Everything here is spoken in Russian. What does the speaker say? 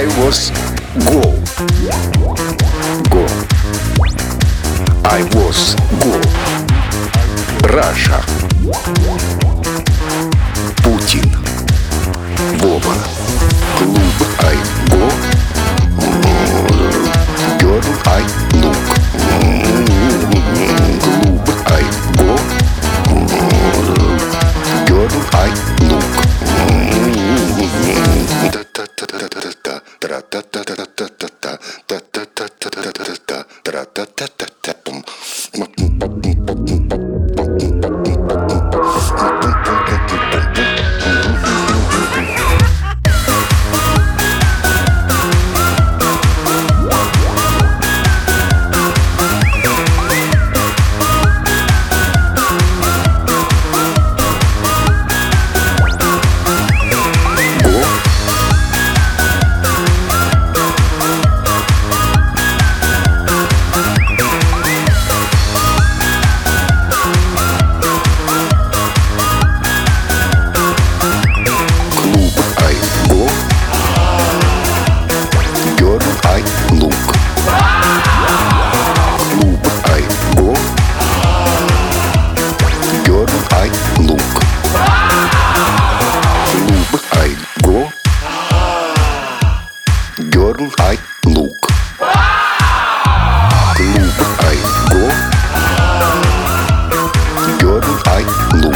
I was go. Go. I was go. Russia. Путин. Вова. Клуб I go. Girl I look. Клуб I go. Girl I look. Girl I look. Клуб I go. Girl I look.